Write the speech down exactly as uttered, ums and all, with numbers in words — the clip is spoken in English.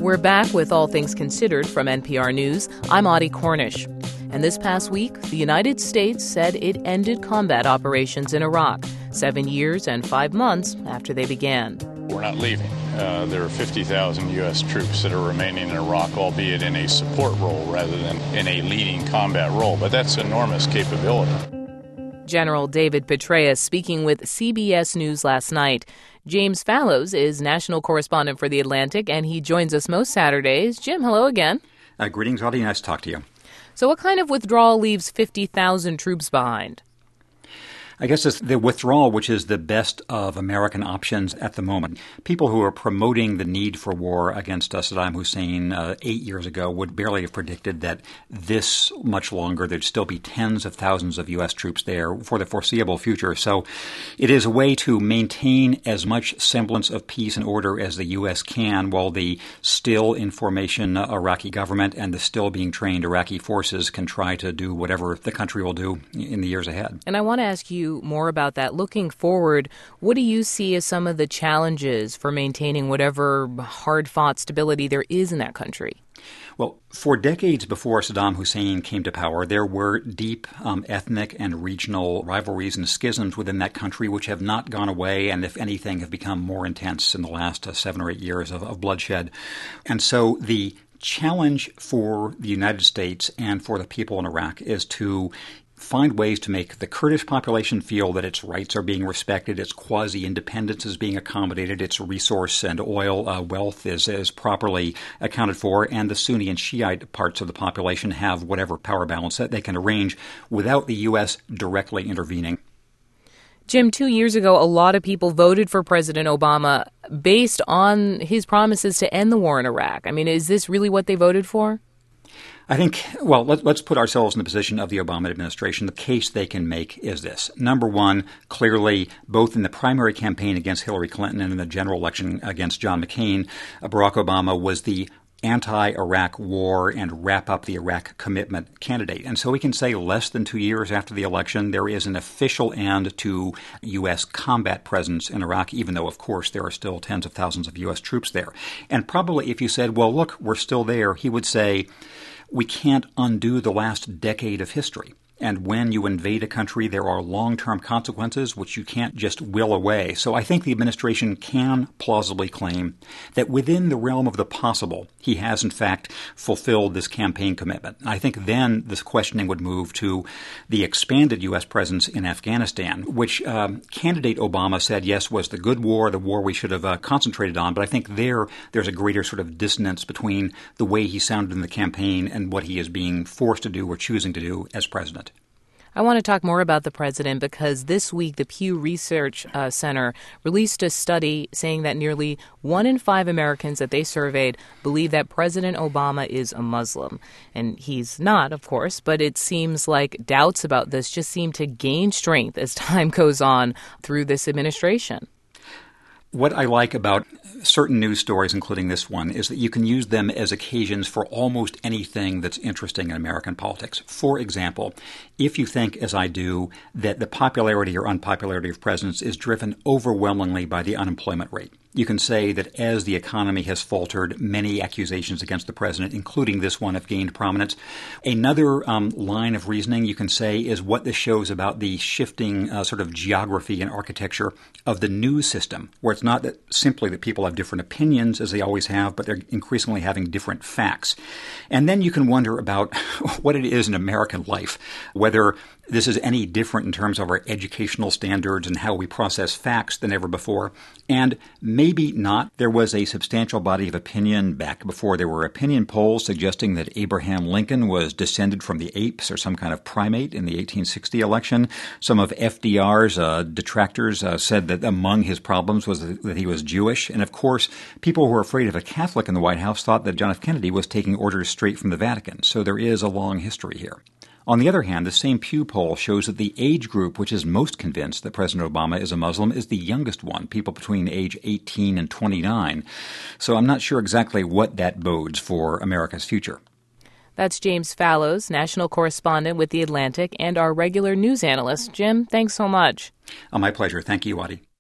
We're back with All Things Considered from N P R News. I'm Audie Cornish. And this past week, the United States said it ended combat operations in Iraq, seven years and five months after they began. We're not leaving. Uh, there are fifty thousand U S troops that are remaining in Iraq, albeit in a support role rather than in a leading combat role. But that's enormous capability. General David Petraeus speaking with C B S News last night. James Fallows is national correspondent for The Atlantic, and he joins us most Saturdays. Jim, hello again. Uh, greetings, Audie. Nice to talk to you. So what kind of withdrawal leaves fifty thousand troops behind? I guess it's the withdrawal, which is the best of American options at the moment. People who are promoting the need for war against uh, Saddam Hussein uh, eight years ago would barely have predicted that this much longer there'd still be tens of thousands of U S troops there for the foreseeable future. So it is a way to maintain as much semblance of peace and order as the U S can while the still in formation uh, Iraqi government and the still being trained Iraqi forces can try to do whatever the country will do in the years ahead. And I want to ask you more about that. Looking forward, what do you see as some of the challenges for maintaining whatever hard-fought stability there is in that country? Well, for decades before Saddam Hussein came to power, there were deep um, ethnic and regional rivalries and schisms within that country which have not gone away and, if anything, have become more intense in the last uh, seven or eight years of, of bloodshed. And so the challenge for the United States and for the people in Iraq is to find ways to make the Kurdish population feel that its rights are being respected, its quasi-independence is being accommodated, its resource and oil uh, wealth is, is properly accounted for, and the Sunni and Shiite parts of the population have whatever power balance that they can arrange without the U S directly intervening. Jim, two years ago, a lot of people voted for President Obama based on his promises to end the war in Iraq. I mean, is this really what they voted for? I think, well, let, let's put ourselves in the position of the Obama administration. The case they can make is this. Number one, clearly, both in the primary campaign against Hillary Clinton and in the general election against John McCain, Barack Obama was the anti-Iraq war and wrap up the Iraq commitment candidate. And so we can say less than two years after the election, there is an official end to U S combat presence in Iraq, even though, of course, there are still tens of thousands of U S troops there. And probably if you said, well, look, we're still there, he would say, we can't undo the last decade of history. And when you invade a country, there are long-term consequences which you can't just will away. So I think the administration can plausibly claim that within the realm of the possible, he has, in fact, fulfilled this campaign commitment. I think then this questioning would move to the expanded U S presence in Afghanistan, which um, candidate Obama said, yes, was the good war, the war we should have uh, concentrated on. But I think there, there's a greater sort of dissonance between the way he sounded in the campaign and what he is being forced to do or choosing to do as president. I want to talk more about the president because this week the Pew Research uh, Center released a study saying that nearly one in five Americans that they surveyed believe that President Obama is a Muslim. And he's not, of course, but it seems like doubts about this just seem to gain strength as time goes on through this administration. What I like about certain news stories, including this one, is that you can use them as occasions for almost anything that's interesting in American politics. For example, if you think, as I do, that the popularity or unpopularity of presidents is driven overwhelmingly by the unemployment rate, you can say that as the economy has faltered, many accusations against the president, including this one, have gained prominence. Another um, line of reasoning you can say is what this shows about the shifting uh, sort of geography and architecture of the news system, where it's not that simply that people have different opinions, as they always have, but they're increasingly having different facts. And then you can wonder about what it is in American life, whether this is any different in terms of our educational standards and how we process facts than ever before. And maybe not. There was a substantial body of opinion back before there were opinion polls suggesting that Abraham Lincoln was descended from the apes or some kind of primate in the eighteen sixty election. Some of F D R's uh, detractors uh, said that among his problems was that he was Jewish. And of course, people who were afraid of a Catholic in the White House thought that John F. Kennedy was taking orders straight from the Vatican. So there is a long history here. On the other hand, the same Pew poll shows that the age group which is most convinced that President Obama is a Muslim is the youngest one, people between age eighteen and twenty-nine. So I'm not sure exactly what that bodes for America's future. That's James Fallows, national correspondent with The Atlantic, and our regular news analyst. Jim, thanks so much. Oh, my pleasure. Thank you, Audie.